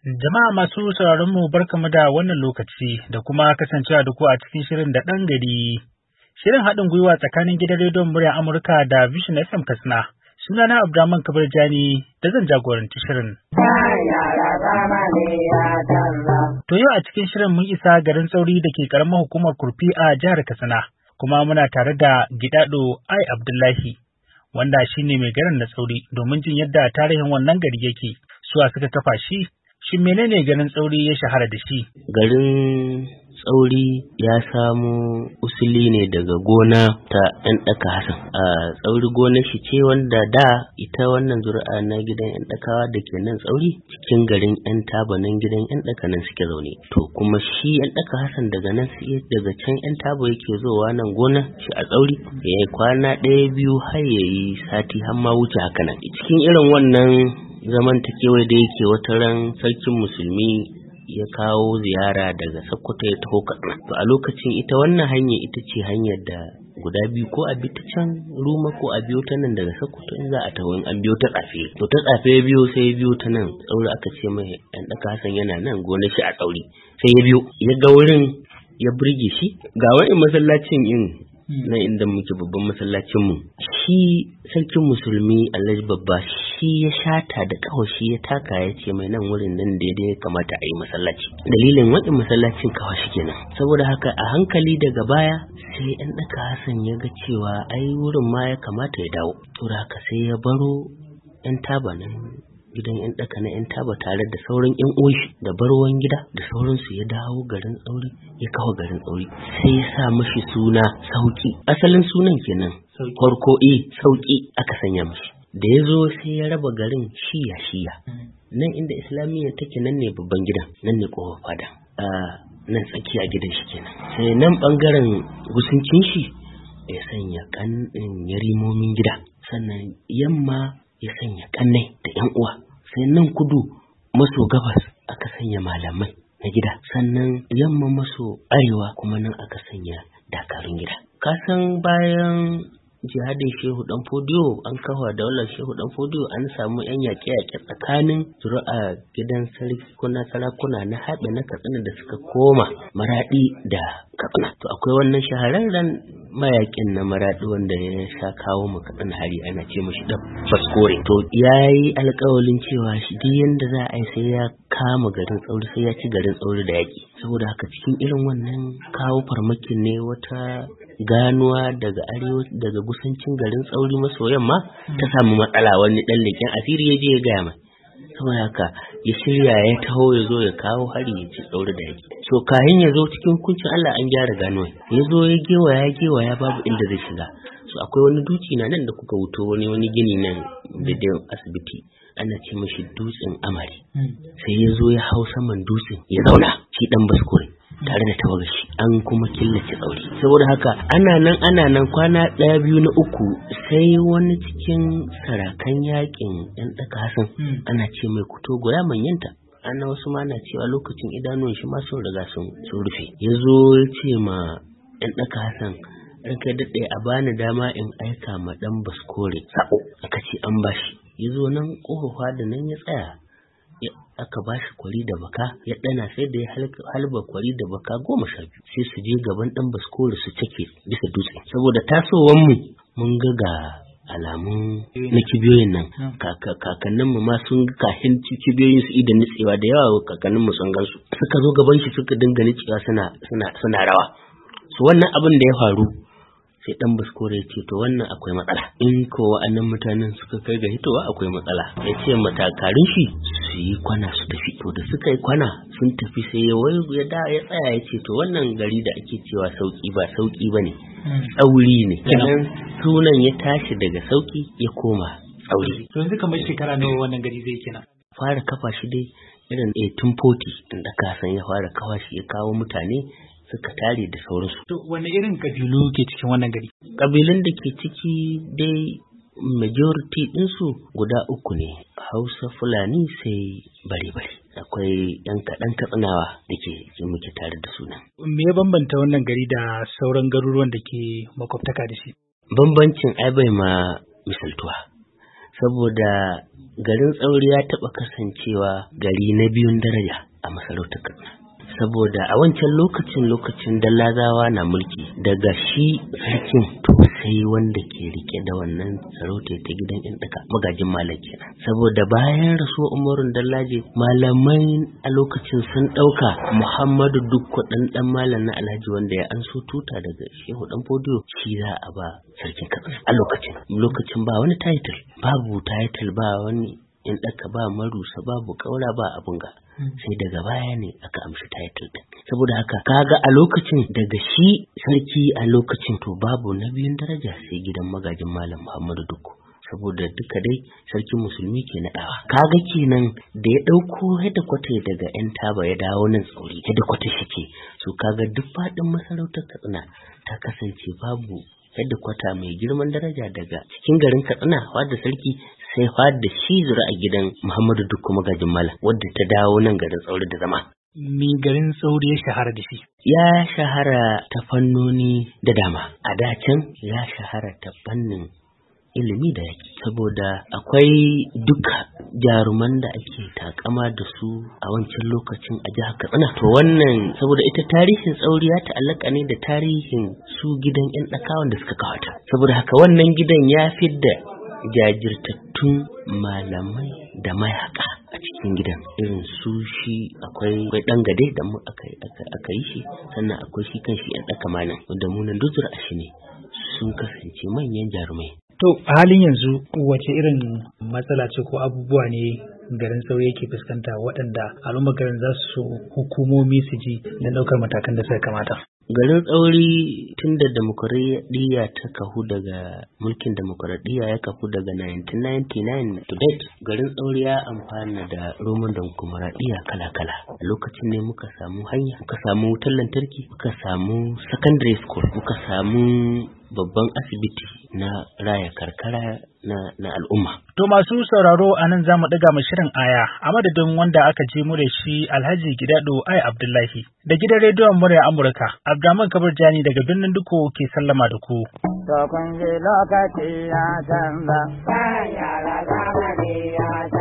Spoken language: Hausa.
Jama'a masu sauraron mu barkamu da wannan lokaci da kuma kasancewa da ku a cikin shirin da ɗan gari. Shirin haɗin gwiwa tsakanin gidan rediyon murya Amurka da Vision FM Katsina. Sunana Abdurrahman Kabir Jani da zan jagoranci shirin. To yau a cikin shirin mun isa garin Tsauri da ke ƙaramar hukumar Kurfi a jihar Katsina, kuma muna tare da Gidado Ai Abdullahi, wanda shine mai garin na Tsauri, domin jin yadda tarihin wannan gari yake, suwa suka kafa shi. Shin menene garin Tsauri ya shahara da shi? Garin Tsauri ya samu usuli ne daga gona ta ‘yan ɗaka Hassan. Tsauri gonar shi ce wanda da ita wannan zuri'a na gidan ‘yan ɗakawa da ke nan Tsauri cikin garin ‘yan taba nan gidan ‘yan ɗaka nan suke zaune. To kuma shi ‘yan ɗaka Hassan daga nan daga can ‘yan taba yake zowa nan gona shi a Tsauri. Ya yi kwana ɗaya biyu har ya yi sati har ma wuce haka nan. Cikin irin wannan zamantakewa da yake wata ran sarkin musulmi ya kawo ziyara daga Sokoto ya taho Katsina. To a lokacin ita wannan hanya ita ce hanyar da guda biyu, ko a bi ta can Ruma ko a biyo ta nan daga Sokoto in za a taho, in an biyo ta Tsafe. To ta Tsafe ya biyo sai ya biyo ta nan Tsauri, aka ce mai ɗan ɗaka Hassan yana nan gonar shi a Tsauri. Sai ya biyo ya ga wurin ya burge shi. Ga wani masallacin na inda muke babban masallacin mu, shi sarkin musulmi Alhaji Babba shi ya shata da kawai shi ya taka ya ce mai nan wurin nan daidai ya kamata a yi masallaci. Dalilin waɗin masallacin kawai shi kenan. Saboda haka a hankali daga baya sai ɗan ɗaka Hassan ya ga cewa ai wurin ma ya kamata ya dawo. To haka sai ya baro ‘yan taba nan gidan ‘yan ɗaka na ‘yan taba tare da sauran ‘yan uwanshi da barwan gida da sauransu, ya dawo garin Tsauri, ya kawo garin Tsauri. Sai ya sa mashi suna Sauki. Asalin sunan kenan farko Sauki aka sanya mashi. Da ya zo sai ya raba garin shiya. Nan inda Islamiyya take nan ne babban gidan, nan ne kofar fada. Nan tsakiya gidan shi kenan. Sai nan bangaren gusuncin shi ya sanya yarimomin gida. Sannan yamma ya sanya kannai da ‘yan uwa. Sai nan kudu maso gabas aka sanya malamai na gida. Sannan yamma maso arewa kuma nan aka sanya dakarun gida. Kasan bayan jihadin Shehu Dan Fodiyo, an kafa daular Shehu Dan Fodiyo, an samu ‘yan yaƙe-yaƙe tsakanin zuri'a gidan sarakuna na haɓe na Katsina da suka koma Maraɗi da Katsina. To akwai wannan shahararren mayaƙin na Maraɗi wanda ya sha kawo mu Katsina hari, ana ce mashi Dan Baskore. To ya yi alƙawalin cewa shi duk yanda za a yi sai ya kama garin Tsauri, sai ya ci garin Tsauri da yaƙi. Saboda haka cikin irin wannan kawo farmakin ne wata ganuwa daga arewa daga gusancin garin Tsauri maso yamma ta samu matsala. Wani dan leken asiri ya je ya gaya mai, saboda haka ya shirya ya taho ya zo ya kawo hari ya ci Tsauri da yake. So kahin ya zo cikin kuncin Allah an gyara ganuwa, ya zo ya gewaya babu inda zai shiga. So akwai wani duci na nan da kuka wuto, wani gini nan da asibiti ana ce mashi dutsen Amari. Sai ya zo ya hau saman dutsen ya zauna, shi Dan Baskore tare da tawagashi, an kuma killace Tsauri. Saboda haka ana nan kwana ɗaya biyu na uku sai wani cikin sarakan yakin ‘yan ɗaka Hassan ana ce mai Kuto Goya manyanta. Ana wasu ma na cewa lokacin idanuwan shi ma sun riga sun rufe. Ya zo ya ce ma ‘yan ɗaka Hassan, ranka daɗe a bani dama in aika ma Dan Baskore sako. Aka ce an bashi. Ya zo nan ƙofa da nan ya tsaya, aka ba shi kwari da baka, ya ɗana sai da ya halba kwari da baka 12 sai su je gaban Dan Baskore su cake bisa dutse. Saboda tasowar mu mun ga alamun na kibiyoyin nan, kakannin mu ma sun kahin kibiyoyin su idan nitsewa da yawa, kakannin mu sun gansu suka zo gaban shi suka dinga nitsewa suna rawa. So wannan abin da ya faru sai Dan Baskore ya ce to wannan akwai matsala, in ko wa'annan mutanen suka kai ga hitowa akwai matsala. Ya ce matakarin shi su yi kwana su tafi. To da suka yi kwana sun tafi sai ya tsaya ya ce to wannan gari da ake cewa Sauki ba Sauki bane, Tsauri ne. Kenan sunan ya tashi daga Sauki ya koma Tsauri. To yanzu kamar shekara nawa wannan gari zai kenan? Fara kafa shi dai irin 1840 inda kasan ya fara kafa shi, ya kawo mutane suka tare da sauransu. To wani irin kabilu ke cikin wannan gari? Kabilun da ke ciki dai majority ɗinsu guda 3 ne, Hausa, Fulani sai bare-bare. Akwai ‘yan kaɗan Katsinawa da ke muke tare da suna. Me ya bambanta wannan gari da sauran garuruwan da ke makwabtaka da shi? Bambancin ai bai ma misaltuwa, saboda garin Tsauri ya taɓa kasancewa gari na biyun daraja a masarautar Katsina. Saboda a wancan lokacin Dallazawa na mulki, daga shi sarkin to sai wanda ke rike da wannan sarauta ta gidan yan daka magajin malam kenan. Saboda bayan rasuwar Umarun Dallaje, malamai a lokacin sun dauka Muhammadu Dukku dan malam na Alhaji wanda ya anso tuta daga Shehu Dan Fodiyo shi za a ba sarkin Katsina. A lokacin ba wani title, ba wani in daka, ba marusa, babu kaura, ba abun ga. Sai daga baya ne aka amshi title din. Saboda haka kaga a lokacin daga shi sarki a lokacin to babu na biyun daraja sai gidan magajin malam Muhammadu Dukku. Saboda duka dai sarkin musulmi ke naɗawa. Kaga kenan da ya ɗauko headquarter daga yan Taba ya dawo nan Tsauri, headquarter shi ke. So kaga duk faɗin masarautar Katsina ta kasance babu headquarter mai girman daraja daga cikin garin Katsina wadda sarki sai da shi zura a gidan Muhammadu Dukku magajin malam wadda ta dawo nan garin Tsauri da zama. Me garin Tsauri ya shahara da shi? Ya shahara ta fannoni da dama. A da can ya shahara ta fannin ilimi da yaki, saboda akwai duka jaruman da ake takama da su a wancan lokacin a jihar Katsina. To wannan saboda ita tarihin Tsauri ya ta'allaka ne da tarihin su gidan yan dakawan da suka kawata. Saboda haka wannan gidan ya fidda jajirtattun malamai da mayaka a cikin gidan, irin su shi akwai dan gade da mu aka yi shi, sannan akwai shi kan shi yan daka malam wanda mu nan duzur a shi ne sun kasance manyan jarumai. To a halin yanzu wace irin matsala ce ko abubuwa ne garin Tsauri yake fuskanta waɗanda al'ummar garin za su hukumomi su ji na ɗaukar matakan da suka kamata? Garin Tsauri tun da demokuraɗiyya ta kahu daga mulkin demokuraɗiyya ya kahu daga 1999 to date, garin Tsauri ya amfana da roman demokuraɗiyya kala-kala. A lokacin ne muka samu hanya, muka samu wutar lantarki, muka samu secondary school, muka samu babban asibiti na raya karkara na al'umma. To masu sauraro a nan za mu ɗaga mu shirin aya a madadin wanda aka je mu da shi Alhaji Gidado Ai Abdullahi da gidan rediyon murya Amurka. Abdulrahman Kabir Jani daga birnin Dukko ke sallama da ku. To kun ji lokaci ya canza, yara zamani ya